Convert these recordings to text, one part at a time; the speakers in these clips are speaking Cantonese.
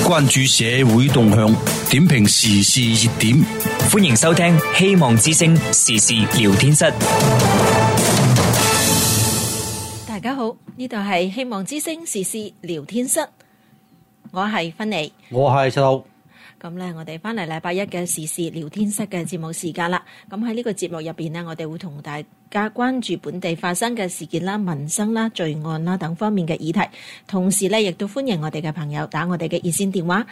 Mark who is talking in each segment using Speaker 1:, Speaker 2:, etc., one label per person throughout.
Speaker 1: 關注社會動向，點評時事熱點。
Speaker 2: 歡迎收聽希望之聲時事聊天室。
Speaker 3: 大家好，呢度係希望之聲時事聊天室，我係芬妮，
Speaker 4: 我係石頭。
Speaker 3: 咁咧，我哋翻嚟禮拜一嘅時事聊天室嘅節目時間啦。咁喺呢個節目入邊呢，我哋會同大家關注本地發生嘅事件啦、民生啦、罪案啦等方面嘅議題。同時咧，亦都歡迎我哋嘅朋友打我哋嘅熱線電話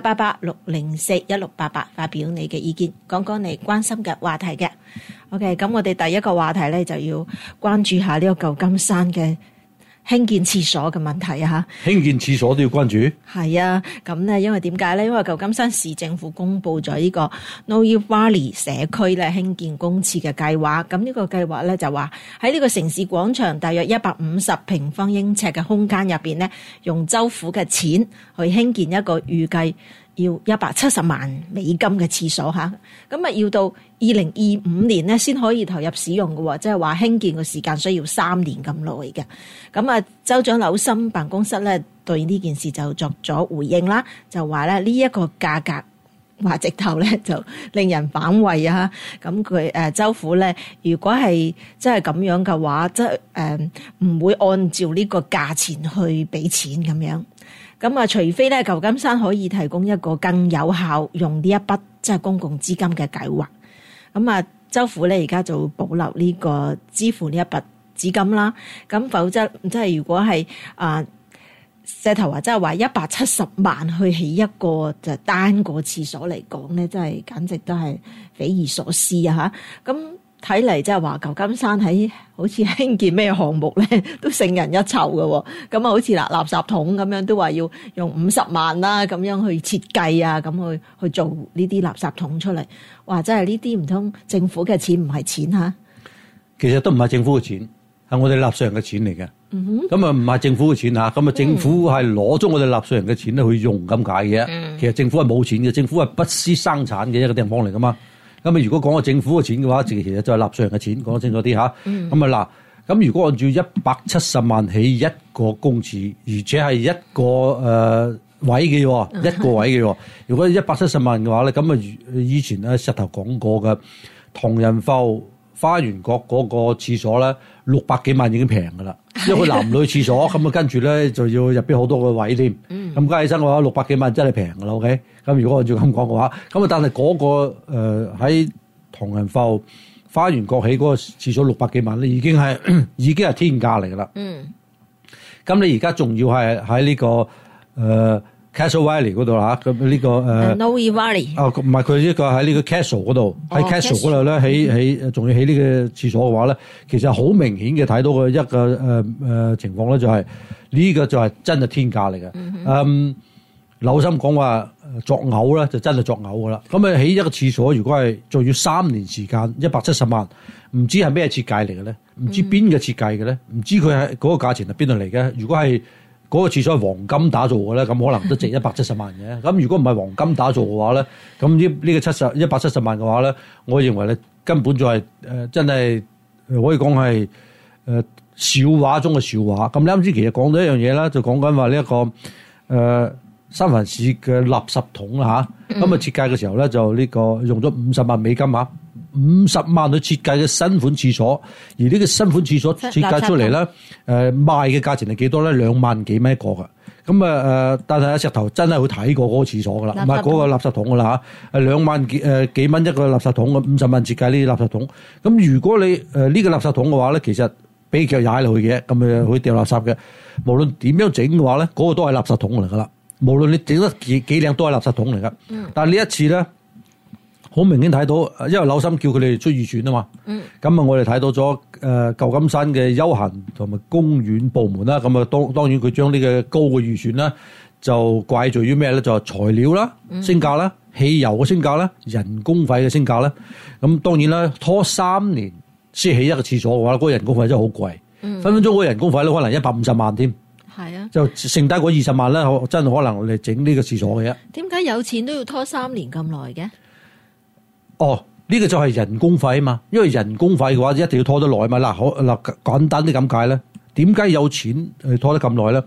Speaker 3: 888-604-1688，發表你嘅意見，講講你關心嘅話題嘅。OK， 咁我哋第一個話題咧就要關注下呢個舊金山嘅興建廁所嘅問題啊！
Speaker 4: 興建廁所都要關注？
Speaker 3: 係啊，咁咧，因為點解咧？因為舊金山市政府公布咗呢個 Noe Valley 社區咧興建公廁嘅計劃。咁呢個計劃咧就話喺呢個城市廣場大約150平方英尺嘅空間入邊咧，用州府嘅錢去興建一個預計要170萬美金嘅廁所嚇，咁啊要到2025年咧先可以投入使用嘅，即係話興建嘅時間需要3年咁耐嘅。咁啊，州長紐森辦公室咧對呢件事就作咗回應啦，就話咧呢一個價格話直頭咧就令人反胃啊！咁佢州府咧，如果係真係咁樣嘅話，即係唔會按照呢個價錢去俾錢咁樣。咁啊，除非咧舊金山可以提供一個更有效用呢一筆即係公共資金嘅計劃。咁啊，州府咧而家就保留呢個支付呢一筆資金啦。咁否則即係如果係石頭話即係話170萬去起一個就單個廁所嚟講咧，真係簡直都係匪夷所思啊！嚇咁。睇嚟即係話舊金山喺好似興建咩項目咧，都勝人一籌嘅。咁啊，好似垃圾桶咁樣，都話要用50萬啦，咁樣去設計啊，咁去做呢啲垃圾桶出嚟。哇！真係呢啲唔通政府嘅錢唔係錢嚇？
Speaker 4: 其實都唔係政府嘅錢，係我哋納稅人嘅錢嚟嘅。咁啊唔係政府嘅錢嚇，咁啊政府係攞咗我哋納稅人嘅錢咧去用咁解嘅。其實政府係冇錢嘅，政府係不思生產嘅一個地方嚟噶嘛。咁啊，如果講個政府嘅錢嘅話，其實就係納稅人嘅錢，講得清楚啲嚇。咁啊嗱，咁如果按照170萬起一個公廁，而且係一個位嘅喎，一個位嘅喎。如果170萬嘅話咧，咁啊以前咧石頭講過嘅唐人埠花園角嗰個廁所咧，600幾萬已經平㗎啦，因為佢男女廁所，咁啊跟住咧就要入邊好多個位添。咁加起身嘅話，600幾萬真係平㗎啦。OK，咁如果按照咁講嘅話，咁啊但係嗰個喺唐人埠花園角起嗰個廁所600幾萬咧，已經係天價嚟㗎啦。咁你而家仲要係喺呢個Castle Valley 嗰度啦，咁呢個
Speaker 3: Noe Valley
Speaker 4: 唔係佢呢個喺呢個 Castle 嗰度，喺 Castle 嗰度咧起仲要起呢個廁所嘅話咧，其實好明顯嘅睇到嘅一個情況咧，就係呢個就係真係天價嚟嘅。紐森講話作嘔咧，就真係作嘔噶啦。咁啊起一個廁所，如果係仲要3年時間，170萬，唔知係咩設計嚟嘅咧？唔知邊個設計嘅咧？唔知佢係嗰個價錢係邊度嚟嘅？如果係嗰個廁所係黃金打造嘅咧，咁可能都值170萬嘅。咁如果唔係黃金打造嘅話咧，咁呢個170萬嘅話咧，我認為咧根本就係真係可以講係笑話中嘅笑話。咁你啱先其實講到一樣嘢啦，就講緊話呢一個三藩市嘅垃圾桶啦嚇。咁啊設計嘅時候咧就呢個用咗50萬美金嚇，50萬去設計嘅新款廁所，而呢個新款廁所設計出嚟咧，賣嘅價錢係幾多咧？2萬幾蚊一個㗎。咁啊但係阿石頭真係會睇過嗰個廁所㗎啦，唔係嗰個垃圾桶㗎啦嚇。2萬幾蚊一個垃圾桶，50萬設計呢啲垃圾桶。咁如果你呢個垃圾桶嘅話咧，其實俾腳踩落去嘅，咁去掉垃圾嘅。無論點樣整嘅話咧，嗰個都係垃圾桶嚟㗎啦。無論你整得幾靚，都係垃圾桶嚟㗎。但係呢一次咧，好明顯睇到，因為紐森叫佢哋出預算啊嘛。咁啊，我哋睇到咗舊金山嘅休閒同埋公園部門啦。咁啊，當然佢將呢個高嘅預算啦，就怪罪於咩咧？就係材料啦升價啦，汽油嘅升價啦，人工費嘅升價啦。咁當然啦，拖3年先起一個廁所嘅話，嗰個人工費真係好貴。分分鐘嗰個人工費咧，可能150萬添。係啊，就剩低嗰20萬咧，真係可能嚟整呢個廁所嘅啫。點解有錢都要拖3年咁耐嘅？哦，呢個就係人工費啊嘛，因為人工費嘅話一定要拖得耐嘛。嗱，簡單啲咁解咧，點解有錢拖得咁耐咧？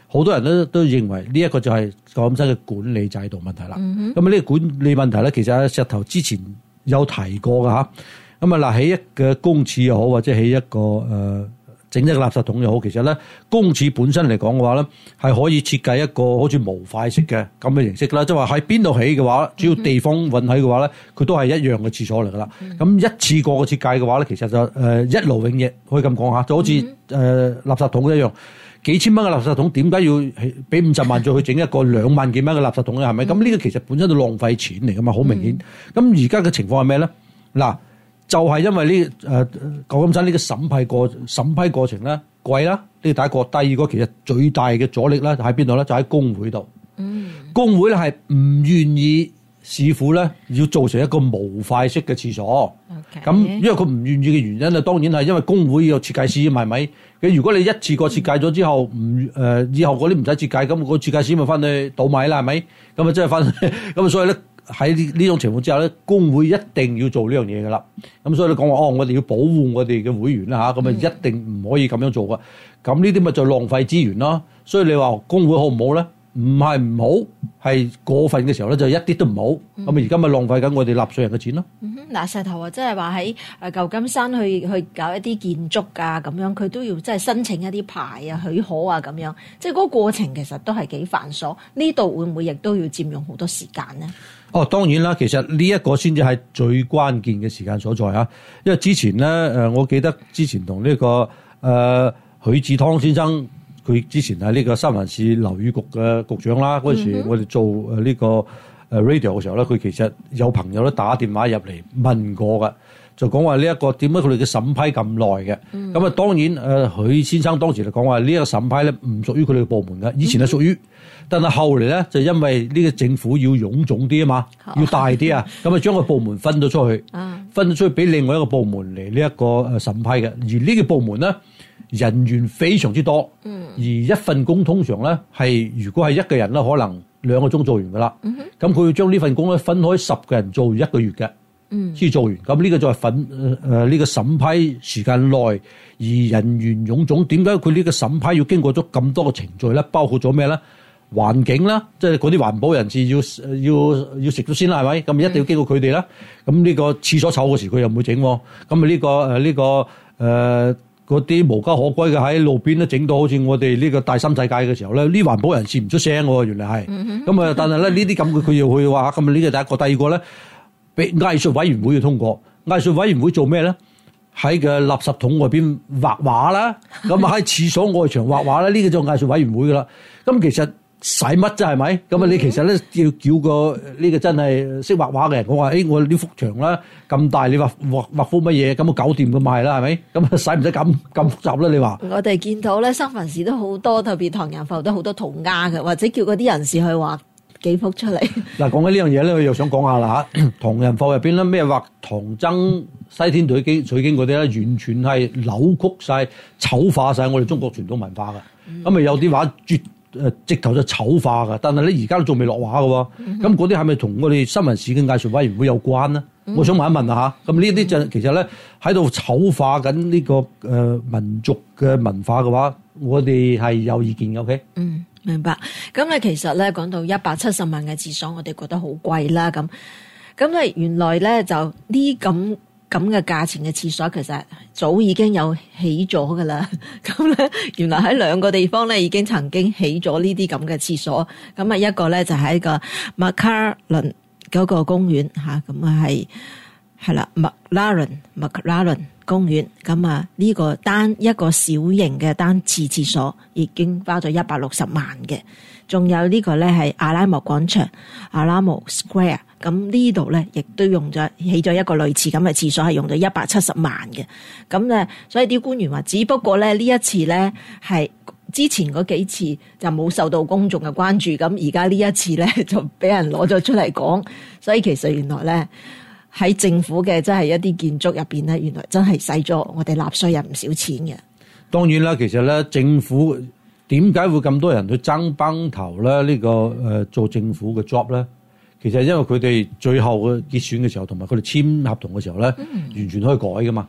Speaker 4: 好多人都認為呢一個就係舊金山嘅管理制度問題啦。咁呢個管理問題咧，其實石頭之前有提過㗎嚇。咁啊嗱，起一個公廁又好，或者起一個整一個垃圾桶又好，其實咧公廁本身嚟講嘅話咧，係可以設計一個好似模塊式嘅咁嘅形式啦。即係話喺邊度起嘅話，只要地方允許嘅話咧，佢都係一樣嘅廁所嚟噶啦。咁一次過嘅設計嘅話咧，其實就一勞永逸，可以咁講下，就好似垃圾桶一樣，幾千蚊嘅垃圾桶，點解要俾50萬再去整一個2萬幾蚊嘅垃圾桶咧？係咪？咁呢個其實本身都浪費錢嚟噶嘛，好明顯。咁而家嘅情況係咩咧？嗱。就係因為舊金山呢個審批過程咧貴啦，呢個第一個。第二個其實最大嘅阻力咧喺邊度咧？就喺工會度。工會咧係唔願意市府咧要做成一個模塊式嘅廁所。咁因為佢唔願意嘅原因啊，當然係因為工會有設計師，係咪？如果你一次過設計咗之後，以後嗰啲唔使設計，咁個設計師咪翻去倒米啦，係咪？咁啊真係翻咁所以咧。喺呢種情況之下咧，工會一定要做呢樣嘢噶啦。咁所以你講話我哋要保護我哋嘅會員啦嚇，咁啊一定唔可以咁樣做噶。咁呢啲咪就浪費資源咯。所以你話工會好唔好咧？唔係唔好，係過分嘅時候咧就一啲都唔好。咁啊而家咪浪費緊我哋納稅人嘅錢咯。
Speaker 3: 嗱，石頭啊，即係話喺舊金山去搞一啲建築啊咁樣，佢都要即係申請一啲牌啊、許可啊咁樣，即係嗰個過程其實都係幾繁瑣。呢度會唔會亦都要佔用好多時間呢？
Speaker 4: 哦，當然啦，其實呢一個先至係最關鍵嘅時間所在啊！因為之前咧，我記得之前同呢個許志湯先生，佢之前係呢個三藩市樓宇局嘅局長啦。嗰陣時我哋做呢個radio 嘅時候咧，佢其實有朋友都打電話入嚟問過㗎，就講話呢一個點解佢哋嘅審批咁耐嘅？咁啊，當然許先生當時就講話呢一個審批咧唔屬於佢哋嘅部門㗎，以前係屬於。但係後嚟咧，就因為呢個政府要臃腫啲啊嘛，要大啲啊，咁啊將個部門分咗出去，分咗出去俾另外一個部門嚟呢一個審批嘅。而呢個部門咧人員非常之多，而一份工通常咧係如果係一個人咧，可能2個鐘做完噶啦。咁佢要將呢份工咧分開10個人做1個月嘅，先做完。咁呢個就係呢個審批時間耐，而人員臃腫。點解佢呢個審批要經過咗咁多個程序咧？包括咗咩咧？環境啦，即係嗰啲環保人士要食咗先啦，係咪？咁一定要經過佢哋啦。咁呢個廁所臭嗰時佢又唔會整，咁啊呢個嗰啲無家可歸嘅喺路邊咧整到好似我哋呢個大心世界嘅時候咧，呢環保人士唔出聲喎，原來係。咁啊，但係咧呢啲咁佢要去話，咁啊呢個第一個，第二個咧，俾藝術委員會要通過。藝術委員會做咩咧？喺個垃圾桶外邊畫畫啦，咁啊喺廁所外牆畫畫啦，呢個就藝術委員會噶啦。咁其實使乜啫係咪？咁啊你其實咧要叫個呢個真係識畫畫嘅人，我話我呢幅牆啦咁大，你畫幅乜嘢咁啊搞掂咁咪係啦係咪？咁使唔使咁複雜咧？你話
Speaker 3: 我哋見到咧三藩市都好多，特別唐人埠都好多塗鴉嘅，或者叫嗰啲人士去畫幾幅出嚟。嗱，
Speaker 4: 講起呢樣嘢咧，我又想講下啦嚇。唐人埠入邊咧咩畫唐僧西天取經嗰啲咧，完全係扭曲晒、醜化晒我哋中國傳統文化嘅。咁啊有啲畫直頭就醜化㗎，但係咧而家都仲未落畫㗎喎。咁嗰啲係咪同我哋三藩市嘅藝術委員會有關呢？我想問一問啊嚇。咁呢啲就其實咧喺度醜化緊呢個民族嘅文化嘅話，我哋係有意見嘅。OK？
Speaker 3: 明白。咁咧其實咧講到170萬嘅廁所，我哋覺得好貴啦。咁咧原來咧就呢咁嘅價錢嘅廁所，其實早已經有起咗噶啦。咁咧原來喺2個地方咧已經曾經起咗呢啲咁嘅廁所。咁啊一個咧就喺個麥卡倫嗰個公園嚇，咁啊係啦麥拉倫公園。咁啊呢個一個小型嘅單次廁所已經花咗160萬嘅。仲有呢個咧係阿拉莫廣場 Alamo Square。咁呢度咧，亦都起咗一個類似咁嘅廁所，係用咗170萬嘅。咁咧，所以啲官員話，只不過咧呢一次咧係之前嗰幾次就冇受到公眾嘅關注，咁而家呢一次咧就俾人攞咗出嚟講。所以其實原來咧喺政府嘅真係一啲建築入邊咧，原來真係使咗我哋納稅人唔少錢嘅。
Speaker 4: 當然啦，其實咧政府點解會咁多人去爭崩頭咧？呢個做政府嘅 job 咧？其實因為佢哋最後嘅結選嘅時候，同埋佢哋簽合同嘅時候咧，完全可以改噶嘛。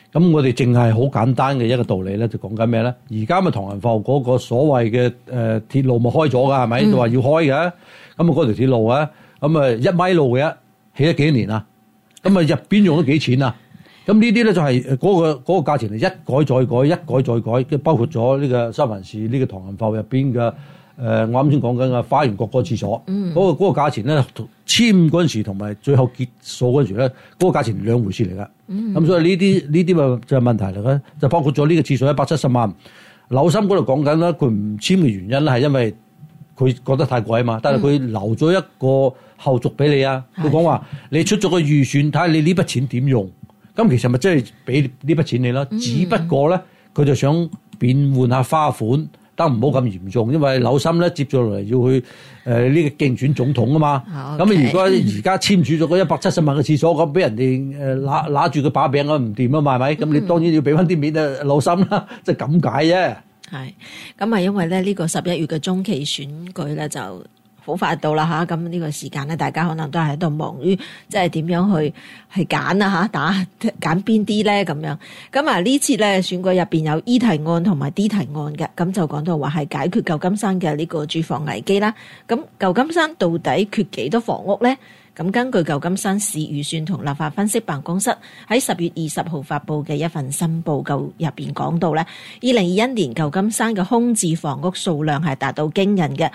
Speaker 4: 咁我哋淨係好簡單嘅一個道理咧，就講緊咩咧？而家咪唐人埠嗰個所謂嘅鐵路咪開咗㗎，係咪？就話要開嘅，咁啊嗰條鐵路啊，咁啊1米路嘅，起咗幾年啊？咁啊入邊用咗幾錢啊？咁呢啲咧就係嗰個價錢係一改再改，一改再改，即係包括咗呢個三藩市呢個唐人埠入邊嘅我啱先講緊嘅花園閣嗰個廁所，嗰個價錢咧簽嗰陣時同埋最後結數嗰陣時咧，嗰個價錢兩回事嚟㗎。咁所以呢啲咪就係問題嚟嘅，就包括咗呢個廁所170萬，紐森嗰度講緊啦，佢唔簽嘅原因咧係因為佢覺得太貴啊嘛，但係佢留咗一個後續俾你啊，佢講話你出咗個預算，睇下你呢筆錢點用。咁其實咪真係俾呢筆錢你啦，只不過咧佢就想變換下花款，得唔好咁嚴重，因為紐森咧接咗落嚟要去呢個競選總統啊嘛。咁如果而家簽署咗嗰170萬嘅廁所，咁俾人哋揦住個把柄，我唔掂啊嘛，係咪？咁你當然要俾翻啲面紐森啦，即係咁解啫。係
Speaker 3: 咁啊，因為咧呢個11月嘅中期選舉咧就好快到啦嚇，咁呢個時間咧，大家可能都係喺度忙於即係點樣去揀啊嚇，揀邊啲咧咁樣。咁啊呢次咧選舉入邊有 E 提案同埋 D 提案嘅，咁就講到話係解決舊金山嘅呢個住房危機啦。咁舊金山到底缺幾多房屋咧？咁根據舊金山市預算同立法分析辦公室喺10月20號發布嘅一份新報告入邊講到咧，2021年舊金山嘅空置房屋數量係達到驚人嘅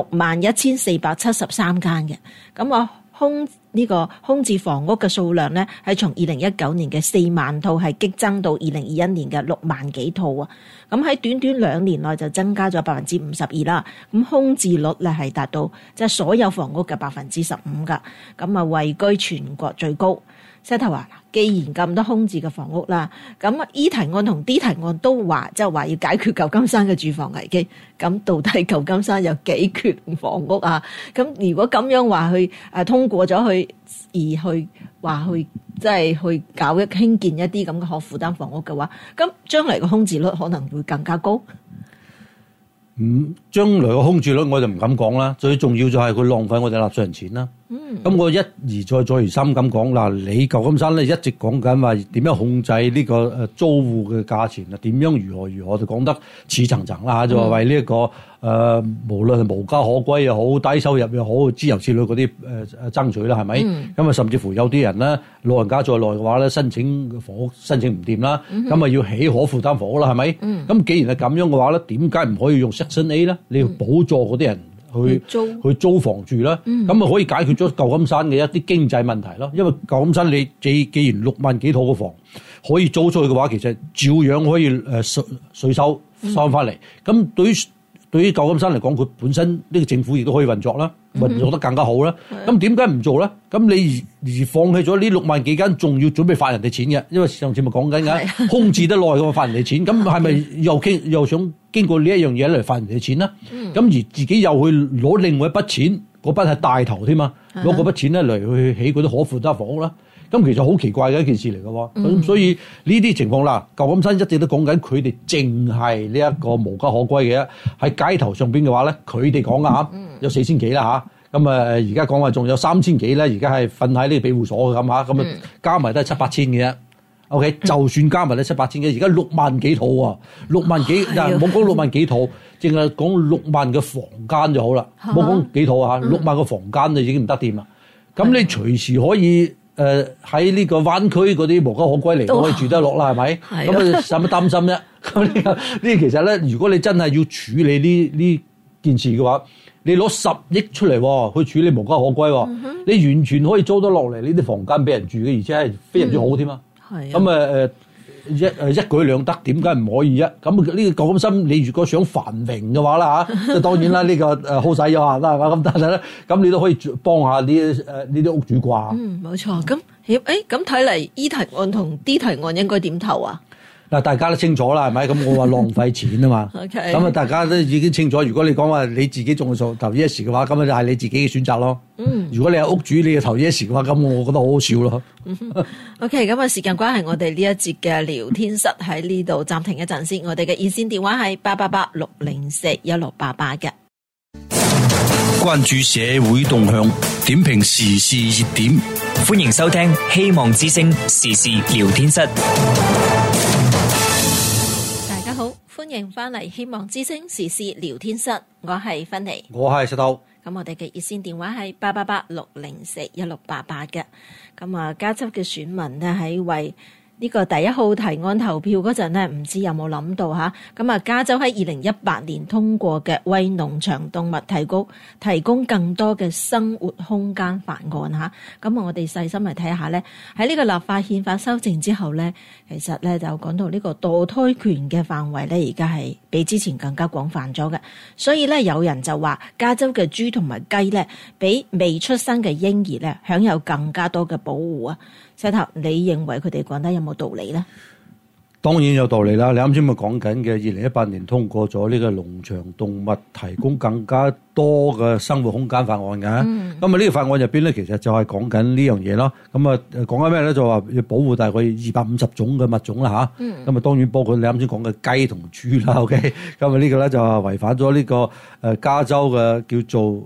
Speaker 3: 61,473間嘅。咁啊空置房屋嘅數量咧，係從2019年嘅4萬套係激增到2021年嘅6萬幾套啊！咁喺短短2年內就增加咗52%啦。咁空置率咧係達到即係所有房屋嘅15%噶，咁啊位居全國最高。石頭話：既然咁多空置嘅房屋啦，咁 E 提案同 D 提案都話即係話要解決舊金山嘅住房危機。咁到底舊金山有幾缺房屋啊？咁如果咁樣話去通過咗去，而去話去即係去搞興建一啲咁嘅可負擔房屋嘅話，咁將來嘅空置率可能會更加高。
Speaker 4: 將來嘅空置率我就唔敢講啦。最重要就係佢浪費我哋納稅人錢啦。咁我一而再再而三咁講嗱，你舊金山咧一直講緊話點樣控制呢個租戶嘅價錢啊？點樣如何就講得似層層啦嚇，就話為呢一個無論係無家可歸又好，低收入又好，諸如此類嗰啲爭取啦，係咪？咁啊，甚至乎有啲人咧，老人家在內嘅話咧，申請房屋申請唔掂啦，咁啊要起可負擔房屋啦，係咪？咁既然係咁樣嘅話咧，點解唔可以用 Section A 咧？你要補助嗰啲人去租房住啦，咁啊可以解決咗舊金山嘅一啲經濟問題咯。因為舊金山你既然6萬幾套嘅房可以租出去嘅話，其實照樣可以稅收翻嚟。咁對於舊金山嚟講，佢本身呢個政府亦都可以運作啦，運作得更加好啦。咁點解唔做咧？咁你而放棄咗呢6萬幾間，仲要準備發人哋錢嘅？因為上次咪講緊㗎，空置得耐嘅嘛，發人哋錢。咁係咪又想經過呢一樣嘢嚟發人哋錢啦？咁而自己又去攞另外一筆錢，嗰筆係大頭添嘛，攞嗰筆錢咧嚟去起嗰啲可負擔房屋啦。咁其實好奇怪嘅一件事嚟嘅喎，咁所以呢啲情況啦，舊金山一直都講緊佢哋淨係呢一個無家可歸嘅，喺街頭上邊嘅話咧，佢哋講啊嚇，有4000幾啦嚇，咁啊而家講話仲有3000幾咧，而家係瞓喺呢個庇護所嘅咁嚇，咁啊加埋都係7-8千嘅啫。OK，就算加埋咧7-8千嘅，而家6萬幾套啊，6萬幾，冇講6萬幾套，淨係講6萬嘅房間就好啦，冇講幾套啊，6萬個房間就已經唔得掂啦。咁你隨時可以。喺呢個灣區嗰啲無家可歸嚟，都可以住得落啦，係咪？咁啊，使乜擔心啫？咁呢其實咧，如果你真係要處理呢件事嘅話，你攞10億出嚟去處理無家可歸，你完全可以租得落嚟呢啲房間俾人住嘅，而且係非常之好添啊！咁一舉兩得，點解唔可以啊？咁呢個舊金山，你如果想繁榮嘅話啦嚇，當然啦，呢個好使有限啦，係嘛？咁但係咧，咁你都可以幫下呢啲屋主啩？
Speaker 3: 冇錯。咁咁睇嚟 E 提案同 D 提案應該點投啊？
Speaker 4: 嗱，大家都清楚啦，係咪？咁我話浪費錢啊嘛。咁啊，大家都已經清楚。如果你講話你自己仲做投 yes 嘅話，咁啊就係你自己嘅選擇咯。如果你係屋主，你要投 yes 嘅話，咁我覺得好好笑咯。
Speaker 3: OK， 咁啊，時間關係，我哋呢一節嘅聊天室喺呢度暫停一陣先。我哋嘅熱線電話係888-604-1688嘅。
Speaker 1: 關注社會動向，點評時事熱點，
Speaker 2: 歡迎收聽希望之聲時事聊天室。
Speaker 3: 歡迎翻嚟希望之聲時事聊天室，我係芬妮，
Speaker 4: 我係石頭。
Speaker 3: 咁我哋嘅熱線電話係888-604-1688嘅。咁啊，加州嘅選民呢喺為呢個第一號提案投票嗰陣呢，唔知有冇諗到吓？咁啊，加州喺2018年通過嘅為農場動物提供更多嘅生活空間法案吓。咁啊，我哋細心嚟睇下呢，喺呢個立法憲法修正之後呢，其實呢就講到呢個墮胎權嘅範圍呢，而家係比之前更加廣泛咗嘅。所以呢，有人就話加州嘅豬同埋雞呢，比未出生嘅嬰兒呢，享有更加多嘅保護啊！石頭，你認為佢哋講得有冇道理咧？
Speaker 4: 當然有道理啦！你啱先咪講緊嘅2018年通過咗呢個農場動物提供更加多嘅生活空間法案嘅。咁啊呢個法案入邊咧，其實就係講緊呢樣嘢咯。咁啊講緊咩咧？就話要保護大概250種嘅物種啦吓。咁啊當然包括你啱先講嘅雞同豬啦。OK。咁啊呢個咧就係違反咗呢個加州嘅叫做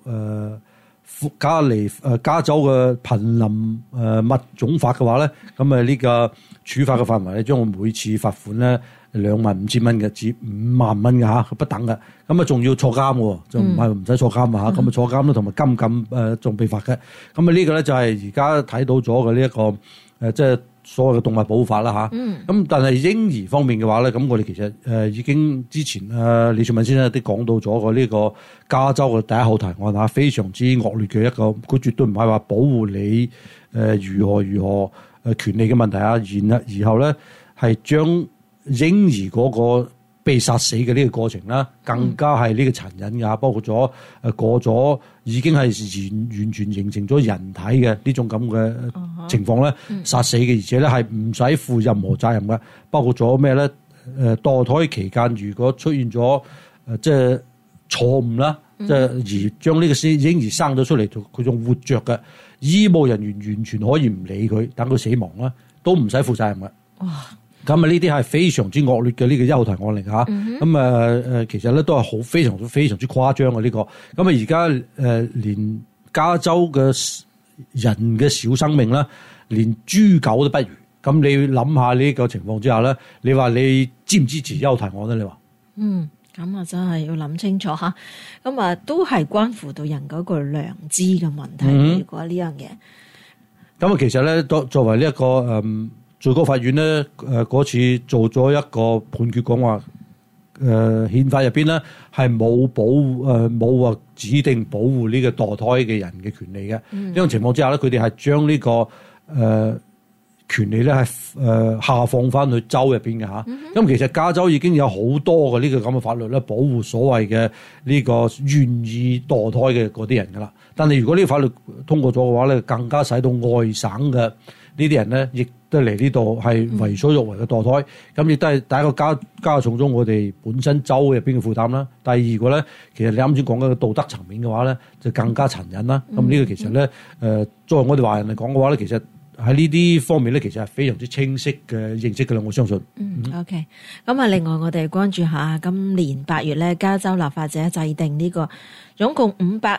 Speaker 4: 加州嘅瀕臨物種法嘅話咧，咁啊呢個處罰嘅範圍咧，將會每次罰款咧25,000蚊嘅至5萬蚊嘅嚇，不等嘅。咁啊仲要坐監喎，就唔係唔使坐監啊嚇。咁啊坐監啦，同埋監禁仲被罰嘅。咁啊呢個咧就係而家睇到咗嘅呢一個即係所謂嘅動物保護法啦嚇。咁但係嬰兒方面嘅話咧，咁我哋其實已經之前李柱銘先生都講到咗個呢個加州嘅第一號提案嚇，非常之惡劣嘅一個，佢絕對唔係話保護你如何權利嘅問題啊，然後咧係將嬰兒嗰個被殺死嘅呢個過程啦，更加係呢個殘忍㗎，包括咗過咗已經係完全形成咗人體嘅呢種咁嘅情況咧，殺死嘅，而且咧係唔使負任何責任嘅，包括咗咩咧？墮胎期間如果出現咗即係錯誤啦，即係而將呢個嬰兒生咗出嚟，佢仲活着嘅，醫務人員完全可以唔理佢，等佢死亡啦，都唔使負責任嘅。哇！咁啊，呢啲係非常之惡劣嘅呢個一號提案嚟㗎嚇。咁其實咧都係好非常之誇張嘅呢個。咁啊，而家連加州嘅人嘅小生命啦，連豬狗都不如。咁你諗下呢個情況之下咧，你話你支唔支持一號提案咧？你話？
Speaker 3: 咁啊真係要諗清楚嚇。咁啊都係關乎到人嗰個良知嘅問題。如果呢樣嘢，
Speaker 4: 咁啊其實咧，作為呢一個最高法院咧，嗰次做咗一個判決，講話憲法入邊咧係冇話指定保護呢個墮胎嘅人嘅權利嘅。呢種情況之下咧，佢哋係將呢個權利咧係下放翻去州入邊嘅嚇。咁其實加州已經有好多嘅呢個咁嘅法律咧，保護所謂嘅呢個願意墮胎嘅嗰啲人噶啦。但係如果呢個法律通過咗嘅話咧，更加使到外省嘅呢啲人咧，亦都嚟呢度係為所欲為嘅墮胎。咁亦都係第一個加重咗我哋本身州入邊嘅負擔啦。第二個咧，其實你啱先講嘅道德層面嘅話咧，就更加殘忍啦。咁呢個其實咧，作為我哋華人嚟講嘅話咧，其實喺呢啲方面咧，其實係非常之清晰嘅認識嘅啦，我相信。
Speaker 3: OK。咁啊，另外我哋關注下今年8月咧，加州立法者制定呢個總共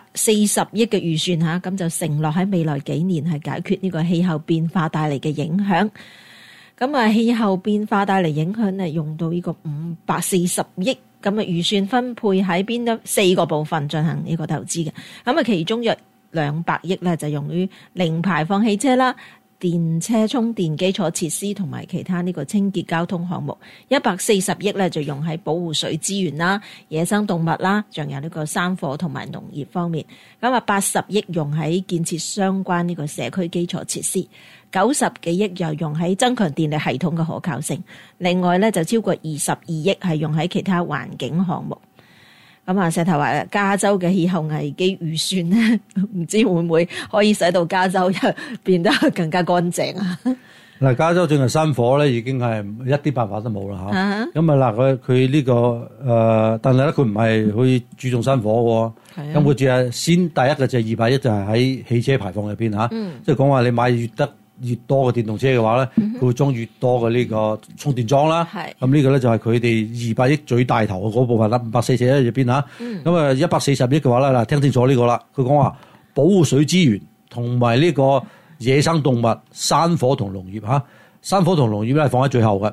Speaker 3: 540億嘅預算嚇，咁就承諾喺未來幾年係解決呢個氣候變化帶嚟嘅影響。咁啊，氣候變化帶嚟影響咧，用到呢個540億咁嘅預算分配喺邊4個部分進行呢個投資嘅。咁啊，其中約200億咧就用於零排放汽車啦、電車充電基礎設施同埋其他呢個清潔交通項目，140億咧就用喺保護水資源啦、野生動物啦，仲有呢個山火同埋農業方面。咁啊，80億用喺建設相關呢個社區基礎設施，90幾億又用喺增強電力系統嘅可靠性。另外咧就超過22億係用喺其他環境項目。咁啊，石頭話加州嘅氣候危機預算咧，唔知會唔會可以使到加州變得更加乾淨啊？
Speaker 4: 嗱，加州正係山火咧，已經係一啲辦法都冇啦嚇。咁啊嗱，佢呢個但係咧佢唔係去注重山火喎。咁佢只係先第一個就係200億，就係喺汽車排放入邊嚇。即係講話你買越多嘅電動車嘅話咧，佢會裝越多嘅呢個充電樁啦。咁呢個咧就係佢哋200億最大頭嘅嗰部分啦，540億入邊嚇。咁啊140億嘅話咧，嗱，聽清楚呢個啦。佢講話保護水資源同埋呢個野生動物、山火同農業嚇。山火同農業咧係放喺最後嘅。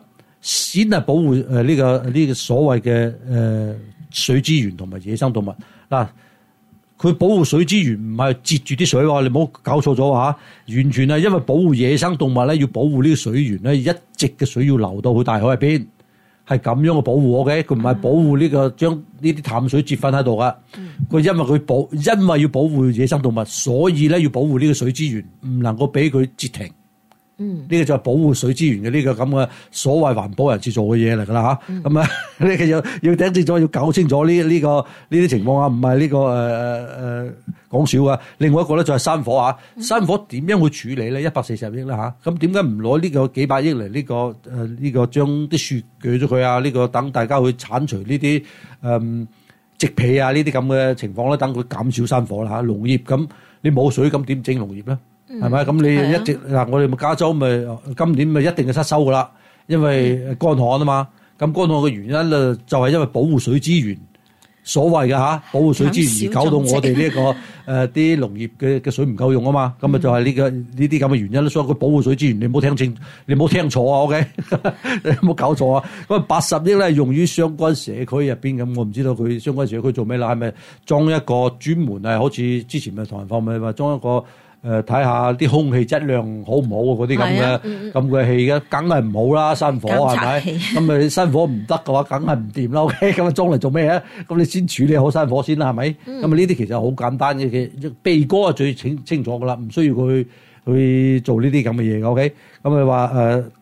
Speaker 4: 先係保護呢個所謂嘅水資源同埋野生動物嗱。佢保護水資源唔係截住啲水喎，你唔好搞錯咗嚇。完全係因為保護野生動物咧，要保護呢個水源咧，一直嘅水要流到去大海入邊，係咁樣嘅保護嘅。佢唔係保護呢個將呢啲淡水截分喺度噶。佢因為要保護野生動物，所以咧要保護呢個水資源，唔能夠俾佢截停。呢個就係保護水資源嘅呢個咁嘅所謂環保人士做嘅嘢嚟㗎啦嚇，咁啊呢個要頂清楚，要搞清楚呢啲情況啊，唔係呢個講笑啊。另外一個咧就係山火啊，山火點樣去處理咧？140億啦嚇，咁點解唔攞呢個幾百億嚟呢個將啲樹鋸咗佢啊？呢個等大家去剷除呢啲植被啊呢啲咁嘅情況咧，等佢減少山火啦嚇。農業咁你冇水咁點整農業咧？係咪？咁你一直嗱，我哋咪加州咪今年咪一定係失收噶啦，因為乾旱啊嘛。咁乾旱嘅原因咧，就係因為保護水資源，所謂嘅嚇保護水資源而搞到我哋呢一個啲農業嘅水唔夠用啊嘛。咁啊就係呢啲咁嘅原因。所以佢保護水資源，你唔好聽錯啊 ，OK？ 你唔好搞錯啊。咁80億咧用於相關社區入邊，咁我唔知道佢相關社區做咩啦？係咪裝一個專門係好似之前咪唐人坊咪話裝一個？睇下啲空氣質量好唔好嗰啲咁嘅氣嘅，梗係唔好啦，山火係咪？咁咪山火唔得嘅話，梗係唔掂啦。OK，咁啊裝嚟做咩啊？咁你先處理好山火先啦，係咪？咁啊呢啲其實好簡單嘅，鼻哥係最清楚噶啦，唔需要佢去做呢啲咁嘅嘢嘅。OK，咁你話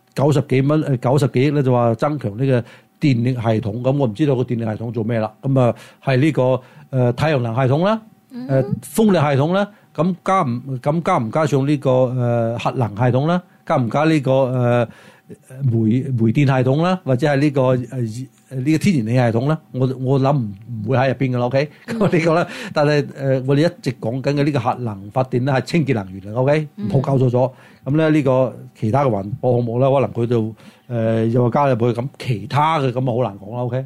Speaker 4: 90幾億咧就話增強呢個電力系統，咁我唔知道個電力系統做咩啦。咁啊係呢個太陽能系統啦，風力系統啦。咁加唔加上呢個核能系統啦？加唔加呢個煤電系統啦？或者係呢個天然氣系統啦？我諗唔會喺入邊嘅啦。OK，咁呢個咧，但係我哋一直講緊嘅呢個核能發電咧係清潔能源嚟。OK，唔好搞錯咗。咁咧呢個其他嘅環保項目咧，可能佢就又加入去咁其他嘅，咁啊好難講啦。OK。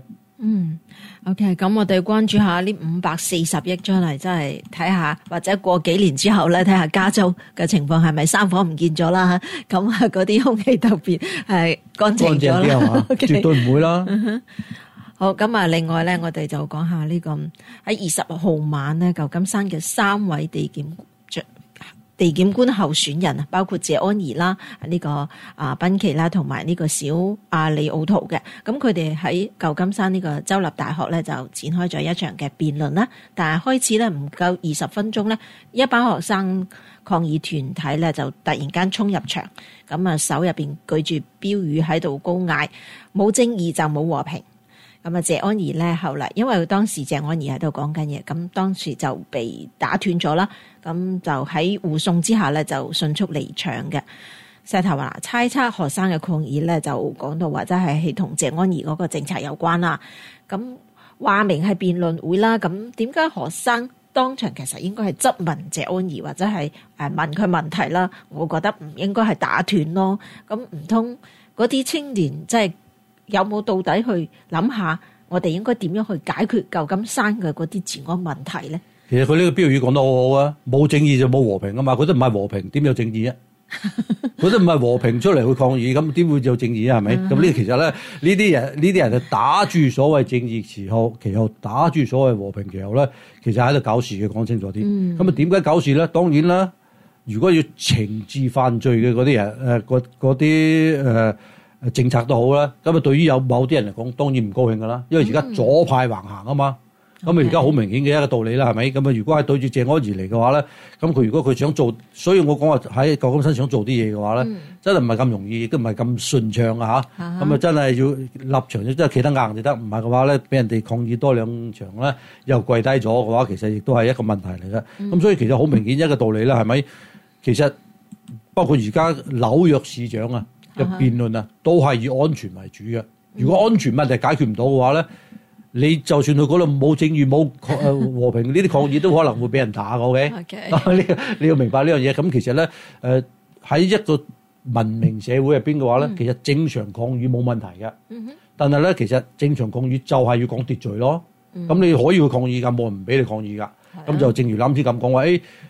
Speaker 3: OK， 咁我哋關注下呢540億將嚟，真係睇下，或者過幾年之後咧，睇下加州嘅情況係咪山火唔見咗啦？咁啊，嗰啲空氣特別係乾淨咗啦，
Speaker 4: 絕對唔會啦。
Speaker 3: 好，咁啊，另外咧，我哋就講下呢個喺20號晚咧，舊金山嘅3位地檢官候選人啊，包括謝安儀啦、呢個賓奇啦，同埋呢個小利奧圖嘅。咁佢哋喺舊金山呢個州立大學咧就展開咗一場嘅辯論啦。但係開始咧唔夠20分鐘咧，一班學生抗議團體咧就突然間衝入場，咁啊手入邊舉住標語喺度高嗌：冇正義就冇和平。咁啊，謝安儀咧後嚟，因為當時謝安儀喺度講緊嘢，咁當時就被打斷咗啦。咁就喺護送之下咧，就迅速離場嘅。石頭話猜測學生嘅抗議咧，就講到話真係同謝安儀嗰個政策有關啦。咁話明係辯論會啦，咁點解學生當場其實應該係質問謝安儀或者係問佢問題啦？我覺得唔應該係打斷咯。咁唔通嗰啲青年即係有冇到底去諗下，我哋應該點樣去解決舊金山嘅嗰啲治安問題咧？
Speaker 4: 其實佢呢個標語講得好好啊，冇正義就冇和平啊嘛，佢都唔係和平，點有正義啊？佢都唔係和平出嚟去抗議，咁點會有正義啊？係咪？咁呢其實咧，呢啲人就打住所謂正義旗號，打住所謂和平旗號咧，其實喺度搞事嘅，講清楚啲。咁啊點解搞事咧？當然啦，如果要懲治犯罪嘅嗰啲人，嗰啲政策都好啦，咁啊對於有某啲人嚟講，當然唔高興噶啦，因為而家左派橫行啊嘛。咁啊，而家好明顯嘅一個道理啦，係咪？咁啊，如果係對住謝安儀嚟嘅話咧，咁佢如果佢想做，所以我講話喺舊金山想做啲嘢嘅話咧，真係唔係咁容易，亦都唔係咁順暢啊嚇。咁啊，真係要立場，真係企得硬就得，唔係嘅話咧，俾人哋抗議多兩場咧，又跪低咗嘅話，其實亦都係一個問題嚟嘅。咁所以其實好明顯一個道理啦，係咪？其實包括而家紐約市長啊嘅辯論啊，都係以安全為主嘅。如果安全問題解決唔到嘅話咧，你就算去嗰度冇正義冇和平，呢啲抗議都可能會俾人打嘅。OK，你要明白呢樣嘢。咁其實咧，喺一個文明社會入邊嘅話咧，其實正常抗議冇問題嘅。但係咧，其實正常抗議就係要講秩序咯。咁你可以去抗議㗎，冇人唔俾你抗議㗎。咁就正如啱先咁講話，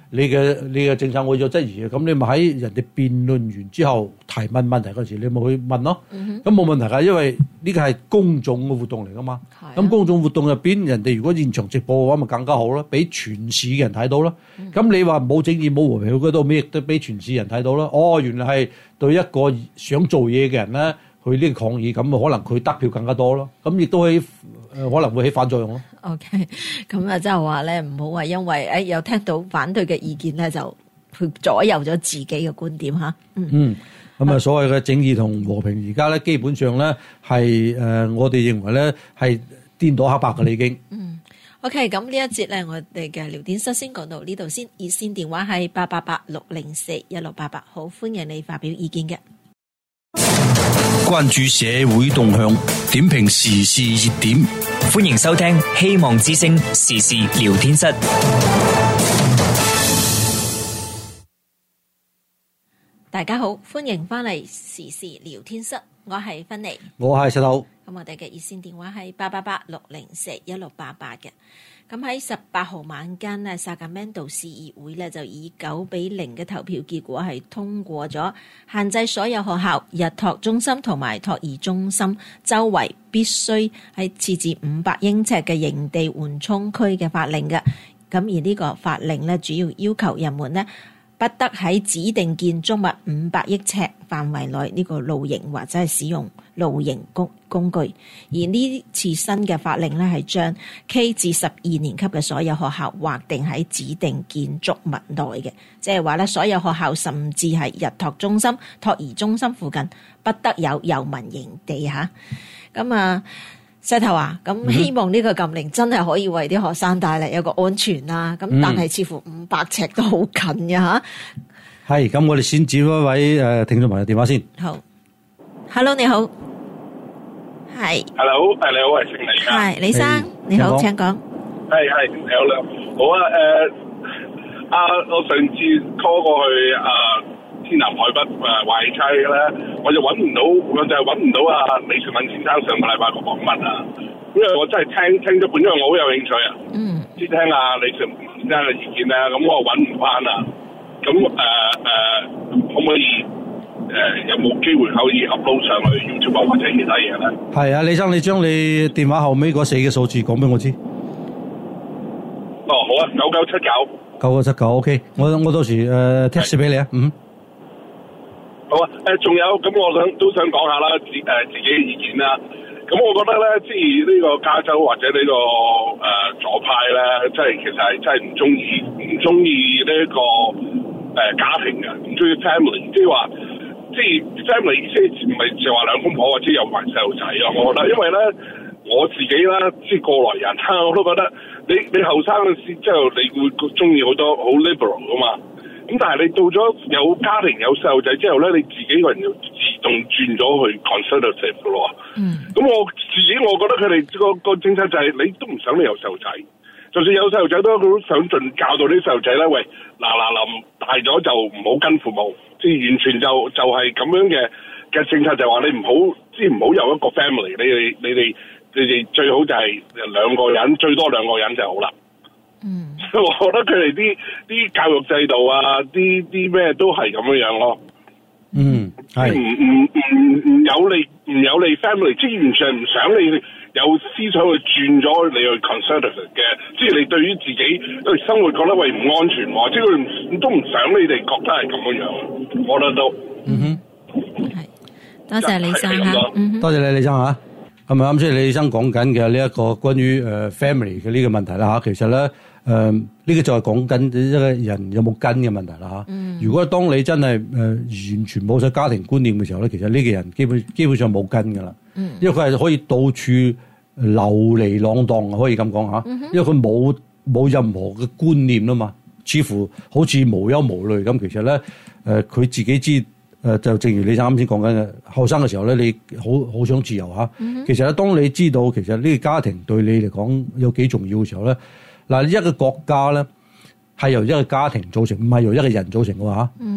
Speaker 4: 你嘅政策會有質疑嘅，咁你咪喺人哋辯論完之後提問問題嗰時，你咪去問咯。咁冇問題㗎，因為呢個係公眾嘅活動嚟㗎嘛。咁公眾活動入邊，人哋如果現場直播嘅話，咪更加好咯，俾全市嘅人睇到咯。咁你話冇正義冇和平嗰度，咩亦都俾全市人睇到啦。哦，原來係對一個想做嘢嘅人咧，去呢個抗議，咁可能佢得票更加多咯。咁亦都可能會起反作用咯。
Speaker 3: OK， 咁啊，即係話咧，唔好話因為有聽到反對嘅意見咧，就去左右咗自己嘅觀點嚇。
Speaker 4: 咁啊，所謂嘅正義同和平，而家咧基本上咧係我哋認為咧係顛倒黑白嘅啦已經。
Speaker 3: OK， 咁呢一節咧，我哋嘅聊天室先講到呢度先。熱線電話係888-604-1688，好歡迎你發表意見嘅。
Speaker 1: 關注社會動向，點評時事熱點，
Speaker 2: 歡迎收聽希望之聲時事聊天室。
Speaker 3: 大家好，歡迎翻嚟時事聊天室，我係芬妮，
Speaker 4: 我係石頭。
Speaker 3: 咁我哋嘅熱線電話係888-604-1688嘅。咁喺18號晚間咧，Sacramento 市議會咧就以9-0嘅投票結果係通過咗限制所有學校、日託中心同埋托兒中心周圍必須係設置500英尺嘅營地緩衝區嘅法令嘅。咁而呢個法令咧，主要要求人們咧，不得喺指定建築物500英尺範圍內呢個露營或者係使用露營工具。而呢次新嘅法令咧，係將 K 至12年級嘅所有學校劃定喺指定建築物內嘅，即係話咧，所有學校甚至係日託中心、托兒中心附近不得有遊民營地嚇。咁啊，石頭啊，咁希望呢個禁令真係可以為啲學生帶嚟一個安全啦。咁但係似乎500尺都好近嘅嚇。
Speaker 4: 係，咁我哋先接一位聽眾朋友電話先。
Speaker 3: 好 ，Hello 你好，係
Speaker 5: ，Hello，你好，係姓李㗎。
Speaker 3: 係李生，你好，請講。
Speaker 5: 係，你好啦，好啊，我上次 call 過去天南海北壞差咧，我就揾唔到李兆敏先生上個禮拜個訪問啊，因為我真係聽咗半，因為我好有興趣啊，先聽下李兆敏先生嘅意見啦，咁我揾唔翻啊，咁可唔可以有冇機會可以 upload 上去 YouTube 或者其他嘢咧？
Speaker 4: 係啊，李生，你將你電話後尾嗰4個數字講俾我知。
Speaker 5: 哦，好啊，9979。
Speaker 4: OK， 我到時text 俾你啊。
Speaker 5: 好啊，仲有咁，我都想講下啦，自己嘅意見啦。咁我覺得咧，即係呢個加州或者呢個左派咧，即係其實係真係唔中意呢個家庭嘅，唔中意 family， 即係話即係 family 即係唔係就話兩公婆或者有埋細路仔啊？我覺得，因為咧我自己啦，即係過來人我都覺得你後生嗰時之後，你會中意好多好 liberal 噶嘛。咁但係你到咗有家庭有細路仔之後咧，你自己個人就自動轉咗去 conservative 嘅咯。咁我自己我覺得佢哋個政策就係你都唔想你有細路仔，就算有細路仔都想盡教導啲細路仔咧，喂嗱臨大咗就唔好跟父母，即係完全就係咁樣嘅政策，就係話你唔好即係唔好有一個 family，你哋最好就係2個人，最多2個人就好啦。我覺得佢哋啲教育制度啊，啲咩都係咁樣咯。係唔有利 family， 即係完全唔想你有思想去轉咗你去 conservative 嘅，即係你對於自己生活覺得喂唔安全喎，即係佢都唔想你哋覺得係咁樣。我覺得都
Speaker 3: 係多謝李生嚇，
Speaker 4: 多謝你李生嚇。係咪啱先李生講緊嘅呢一個關於family 嘅呢個問題啦嚇？其實咧呢個就係講緊一個人有冇根嘅問題啦嚇。如果當你真係完全冇晒家庭觀念嘅時候咧，其實呢個人基本上冇根噶啦。因為佢係可以到處流離浪蕩，可以咁講嚇。因為佢冇任何嘅觀念啊嘛，似乎好似無憂無慮咁。其實咧佢自己知。就正如你啱先講緊嘅，後生嘅時候咧，你好想自由嚇。其實咧，當你知道其實呢個家庭對你嚟講有幾重要嘅時候咧，嗱，一個國家咧係由一個家庭組成，唔係由一個人組成嘅話嚇。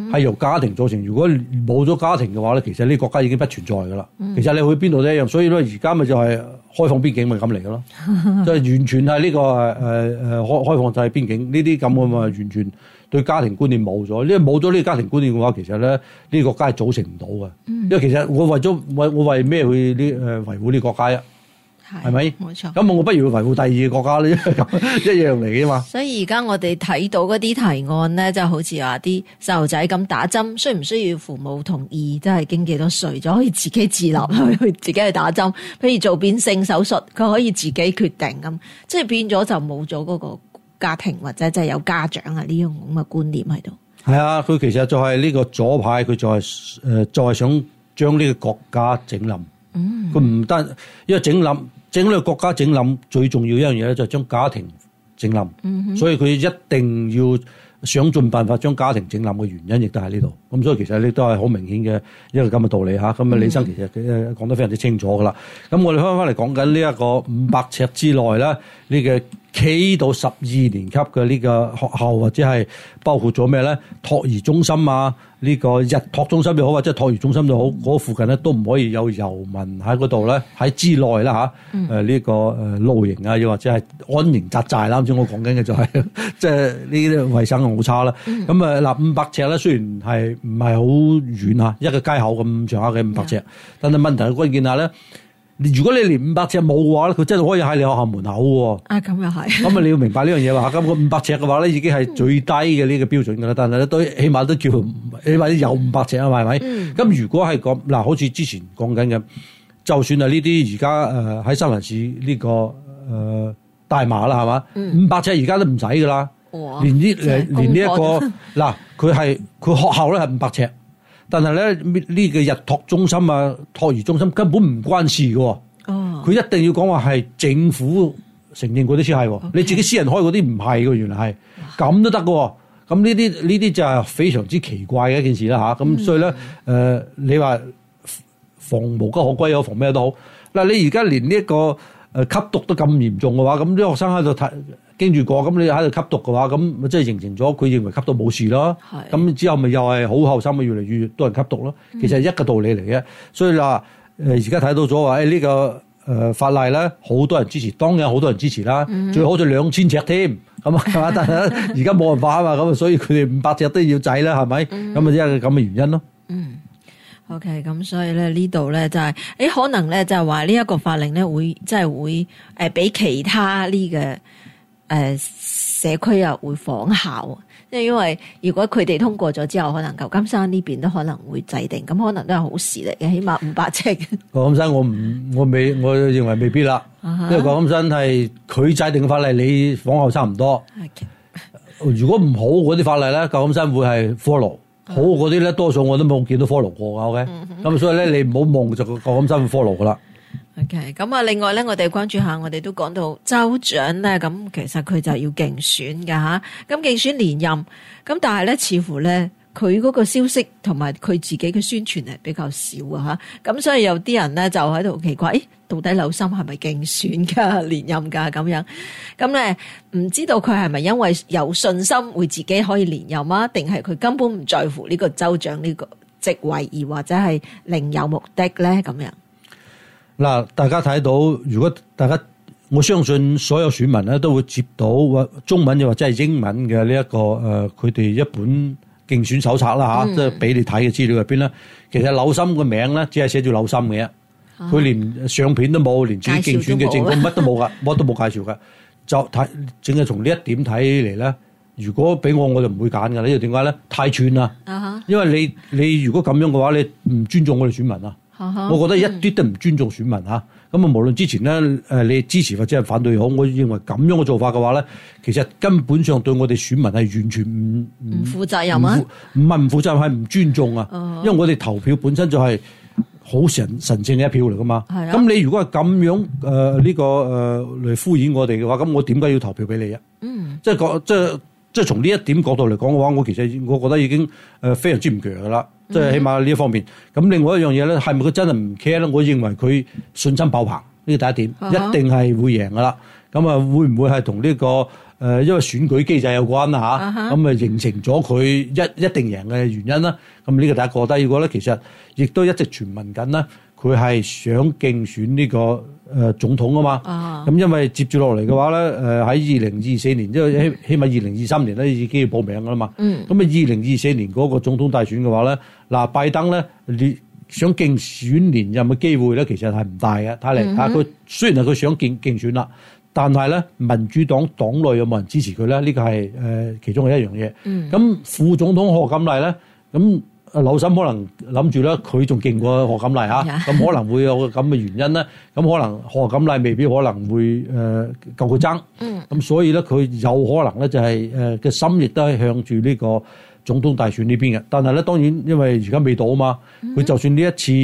Speaker 4: 係由家庭造成。如果冇咗家庭嘅話咧，其實呢個國家已經不存在㗎啦。其實你去邊度都一樣，所以咧而家咪就係開放邊境咪咁嚟㗎咯，就係完全係呢個開放制邊境呢啲咁嘅嘛，完全對家庭觀念冇咗。因為冇咗呢個家庭觀念嘅話，其實咧呢個國家係組成唔到嘅。因為其實我為咩去維護呢個國家啊？係咪？
Speaker 3: 冇錯。
Speaker 4: 咁我不如維護第二個國家咧，咁一樣嚟嘅嘛。
Speaker 3: 所以而家我哋睇到嗰啲提案咧，就好似話啲細路仔咁打針，需唔需要父母同意？即係經幾多歲就可以自己自立去自己去打針。譬如做變性手術，佢可以自己決定咁，即係變咗就冇咗嗰個家庭或者即係有家長啊呢種咁嘅觀念喺度。
Speaker 4: 係啊，佢其實就係呢個左派，佢就係想將呢個國家整冧。佢唔單因為整呢個國家整冧，最重要一樣嘢咧就係將家庭整冧。所以佢一定要想盡辦法將家庭整冧嘅原因，亦都喺呢度。咁所以其實呢都係好明顯嘅一個咁嘅道理嚇。咁李生其實講得非常之清楚噶啦。咁我哋翻嚟講緊呢一個500尺之內咧，呢個K 到12年級嘅呢個學校，或者係包括咗咩咧？托兒中心啊，呢個日托中心又好，或者托兒中心又好，嗰附近咧都唔可以有遊民喺嗰度咧，喺之內啦嚇。呢個露營啊，又或者係安營紮寨啦。啱先我講緊嘅就係即係呢啲衞生好差啦。咁500尺咧，雖然係唔係好遠嚇，一個街口咁上下嘅500尺，但係問題關鍵下咧。如果你連500尺冇嘅話咧，佢真係可以喺你學校門口喎。
Speaker 3: 咁又係。咁
Speaker 4: 你要明白呢樣嘢啦。咁個500尺嘅話咧，已經係最低嘅呢個標準㗎啦。但係咧都起碼都叫，起碼都有500尺啊嘛，係咪？咁如果係咁嗱，好似之前講緊嘅，就算係呢啲而家喺三藩市呢個大麻啦，係嘛？500尺而家都唔使㗎啦。連呢一個嗱，佢學校咧係500尺。但係咧呢個日托中心啊、托兒中心根本唔關事嘅，佢一定要講話係政府承認嗰啲先係，你自己私人開嗰啲唔係嘅，原來係咁都得嘅。咁呢啲就係非常之奇怪嘅一件事啦嚇。咁所以咧你話防無家可歸又防咩都好。嗱，你而家連呢一個吸毒都咁嚴重嘅話，咁啲學生喺度睇。經住過，咁你喺度吸毒嘅話，咁即係形成咗佢認為吸毒冇事咯。咁之後咪又係好後生，咪越嚟越多人吸毒咯。其實係一個道理嚟嘅。所以嗱，而家睇到咗話，呢個法例咧，好多人支持，當然好多人支持啦。最好就2000尺添，咁啊係嘛？但係而家冇辦法啊嘛，咁所以佢哋500尺都要制啦，係咪？咁啊，即係咁嘅原因咯。
Speaker 3: OK， 咁所以咧呢度咧就係、可能咧就係話呢一個法令咧會即係會俾其他呢個。社區又會仿效，即係因為如果佢哋通過咗之後，可能舊金山呢邊都可能會制定，咁可能都係好事嚟嘅，起碼500尺。
Speaker 4: 舊金山我認為未必啦，因為舊金山係佢制定嘅法例，你仿效差唔多。如果唔好嗰啲法例咧，舊金山會係 follow，好嗰啲咧多數我都冇見到 follow 過㗎。OK，咁所以咧你唔好夢就舊金山會 follow 㗎啦。
Speaker 3: OK， 咁啊，另外咧，我哋關注下，我哋都講到州長咧，咁其實佢就要競選㗎吓，咁競選連任，咁但係咧，似乎咧，佢嗰個消息同埋佢自己嘅宣傳係比較少啊吓，咁所以有啲人咧就喺度奇怪，到底柳森係咪競選㗎連任㗎咁樣？咁咧唔知道佢係咪因為有信心會自己可以連任啊，定係佢根本唔在乎呢個州長呢個職位，而或者係另有目的咧咁樣？
Speaker 4: 嗱，大家睇到，如果我相信所有選民咧都會接到中文又或者係英文嘅呢一個佢哋一本競選手冊啦嚇，即係俾你睇嘅資料入邊咧，其實柳森個名咧只係寫住柳森嘅啫，佢連相片都冇，連自己競選嘅政綱乜都冇噶，乜都冇介紹噶，就睇淨係從呢一點睇嚟咧。如果俾我就唔會揀噶，呢個點解咧？太串啦，因為你如果咁樣嘅話，你唔尊重我哋選民啊。我覺得一啲都唔尊重選民嚇，咁啊無論之前咧你支持或者係反對好，我認為咁樣嘅做法嘅話咧，其實根本上對我哋選民係完全唔負責任啊！唔係唔負責任，係唔尊重啊！因為我哋投票本身就係好神聖嘅一票嚟噶嘛。咁你如果係咁樣呢個嚟敷衍我哋嘅話，咁我點解要投票俾你啊？即係從呢一點角度嚟講嘅話，我其實我覺得已經非常之唔強噶啦。即係起碼呢一方面，咁另外一樣嘢咧，係咪佢真係唔 care 咧？我認為佢信心爆棚，呢個第一點，一定係會贏噶啦。咁啊，會唔會係同呢個因為選舉機制有關啦
Speaker 3: 啊哈
Speaker 4: 咁形成咗佢一定贏嘅原因啦。咁呢個第一個，第二個咧，其實亦都一直傳聞緊啦，佢係想競選呢個總統啊嘛。咁因為接住落嚟嘅話咧，喺2024年，即係起碼2023年咧已經要報名噶啦嘛。咁啊，2024年嗰個總統大選嘅話咧，嗱，拜登咧，你想競選連任嘅機會咧，其實係唔大嘅。睇嚟佢雖然係佢想競選啦，但係咧，民主黨黨內有冇人支持佢咧？呢個係其中嘅一樣嘢。咁副總統賀錦麗咧，咁柳森可能諗住咧，佢仲勁過賀錦麗嚇，咁可能會有咁嘅原因咧。咁可能賀錦麗未必可能會夠佢爭。咁所以咧，佢有可能咧就係嘅心亦都係向住呢個總統大選呢邊嘅。但係咧，當然因為而家未到啊嘛，佢就算呢一次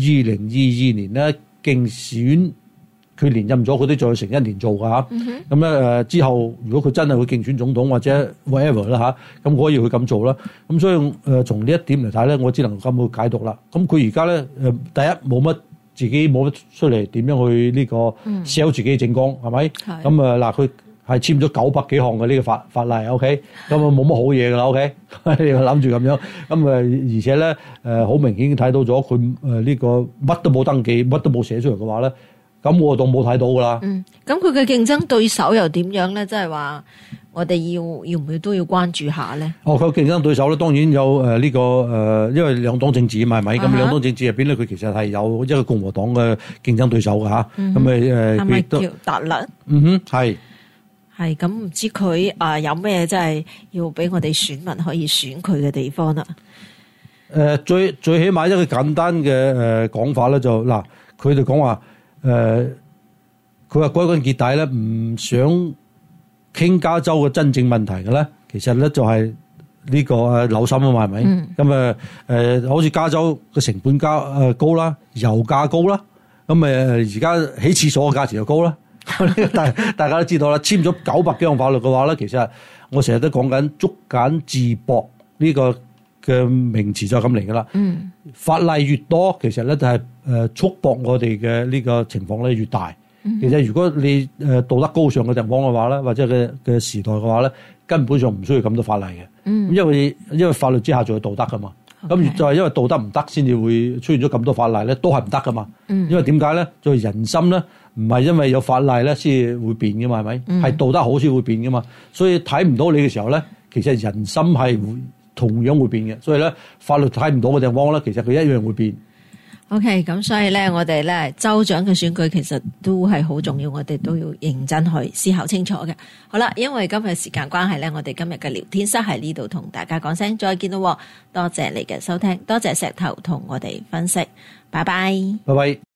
Speaker 4: 2022年咧競選，佢連任咗，佢都再成1年做㗎嚇。咁咧之後，如果佢真係會競選總統或者 whatever 啦嚇，咁可以佢咁做啦。咁所以從呢一點嚟睇咧，我只能夠咁去解讀啦。咁佢而家咧第一冇乜自己冇乜出嚟點樣去呢個 sell 自己嘅政綱係咪？咁嗱佢係簽咗900幾項嘅呢個法例 ，OK， 咁冇乜好嘢㗎啦 ，OK， 你諗住咁樣，咁而且咧好明顯睇到咗佢呢個乜都冇登記，乜都冇寫出嚟嘅話咧。咁我當冇睇到噶啦。
Speaker 3: 咁佢嘅競爭對手又點樣咧？即係話我哋要唔要都要關注下咧？佢
Speaker 4: 競爭對手咧，當然有呢個因為兩黨政治啊嘛，係咪？咁兩黨政治入邊咧，佢其實係有一個共和黨嘅競爭對手㗎嚇。咁
Speaker 3: 係咪叫達勒？
Speaker 4: 係。
Speaker 3: 係咁，唔知佢有咩即係要俾我哋選民可以選佢嘅地方啦？
Speaker 4: 最起碼一個簡單嘅講法咧，就嗱，佢哋講話。佢話歸根結底咧，唔想傾加州嘅真正問題嘅咧，其實咧就係呢個柳森啊嘛，係咪？咁好似加州嘅成本高啦，油價高啦，咁而家起廁所嘅價錢又高啦。大家都知道啦，簽咗900幾項法律嘅話咧，其實我成日都講緊捉奸治駁呢個嘅名詞就咁嚟噶啦。法例越多，其實咧就係束縛我哋嘅呢個情況咧越大。其實如果你道德高尚嘅地方嘅話咧，或者嘅時代嘅話咧，根本上唔需要咁多法例嘅。因為法律之下仲有道德噶嘛。咁就係因為道德唔得，先至會出現咗咁多法例咧，都係唔得噶嘛。因為點解咧？就係人心咧，唔係因為有法例咧先會變噶嘛，係咪？係道德好先會變噶嘛。所以睇唔到你嘅時候咧，其實人心係同樣會變嘅。所以咧，法律睇唔到嘅地方咧，其實佢一樣會變。
Speaker 3: OK， 咁所以咧，我哋咧州長嘅選舉其實都係好重要，我哋都要認真去思考清楚嘅。好啦，因為今日時間關係咧，我哋今日嘅聊天室喺呢度同大家講聲再見咯。多謝你嘅收聽，多謝石頭同我哋分析，拜拜。
Speaker 4: 拜拜。